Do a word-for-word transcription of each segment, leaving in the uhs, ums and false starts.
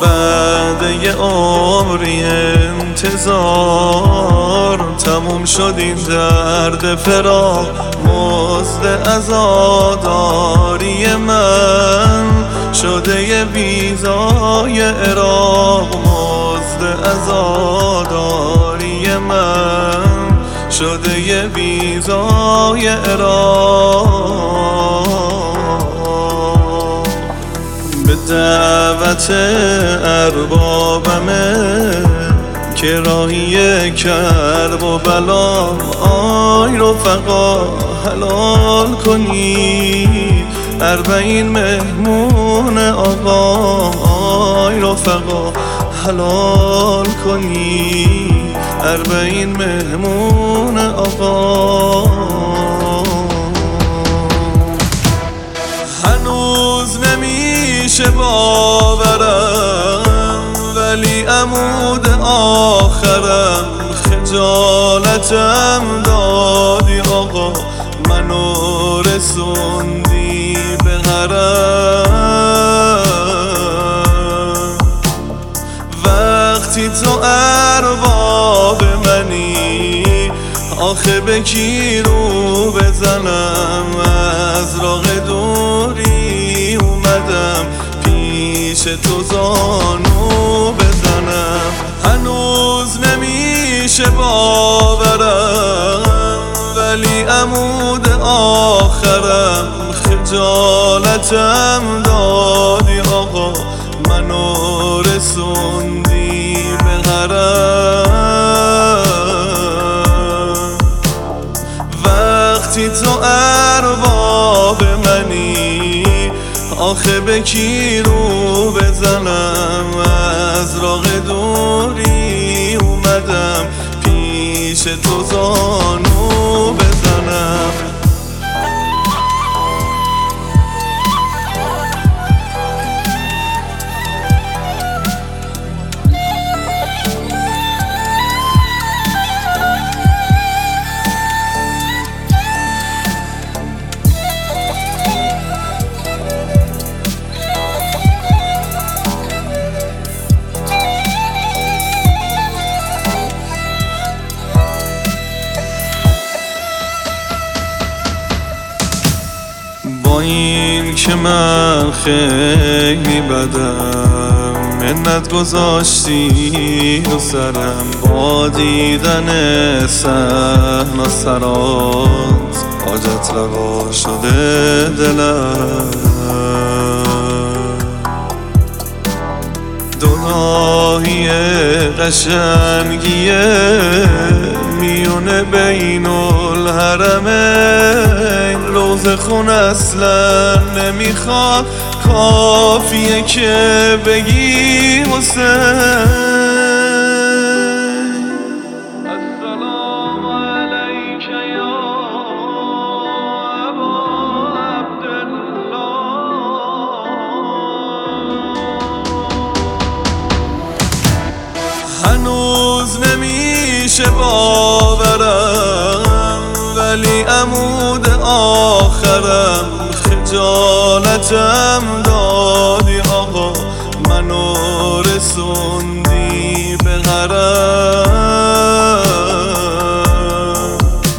بعد یه عمری انتظار تموم شد این درد فراق، مزد عزاداری من شده یه ویزای عراق، مزد عزاداری من شده یه ویزای عراق. به دعوت اربابمه که راهی کرب و بلا، آی رفقا حلال کنید اربعین مهمون آقا، آی رفقا حلال کنید اربعین مهمون آقا. هنوز نمیشه باورم ولی عمود آخرم، خجالتم دادی آقا منو رسوندی به حرم. وقتی تو ارباب منی آخه به کی رو بزنم، از راه دوری اومدم پیش تو زانو بزنم. هنوز نمیشه باورم ولی عمود آخرم، خجالتم دادی آقا منو رسوندی به حرم. وقتی تو ارباب منی آخه به کی رو بزنم، از راه دوری اومدم پیش تو زانو بزنم. با این که من خیلی بدم، منت گذاشتی رو سرم، با دیدن صحن و سرات حاجت روا شده دلم. دنیای قشنگیه میونه بین الحرمین، روز خون اصلا نمیخواد کافیه که بگی حسین. السلام علیک یا ابا عبدالله. هنوز نمیشه باورم ولی عمود آخرم، خجالتم دادی آقا منو رسوندی به حرم.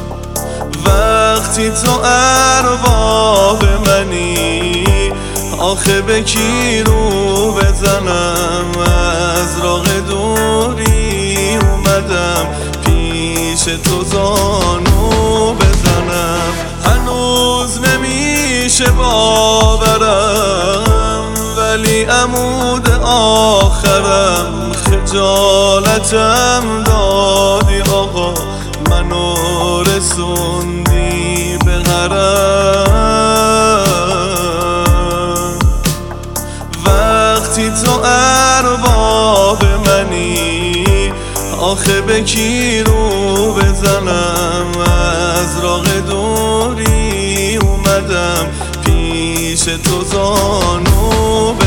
وقتی تو ارباب منی آخه به کی رو بزنم، از راه دوری اومدم پیش تو زانو بزنم. هنوز نمیشه باورم ولی عمود آخرم، خجالتم دادی آقا منو رسوندی به حرم. وقتی تو ارباب منی آخه به کی رو بزنم، از راه دوری اومدم پیش تو زانو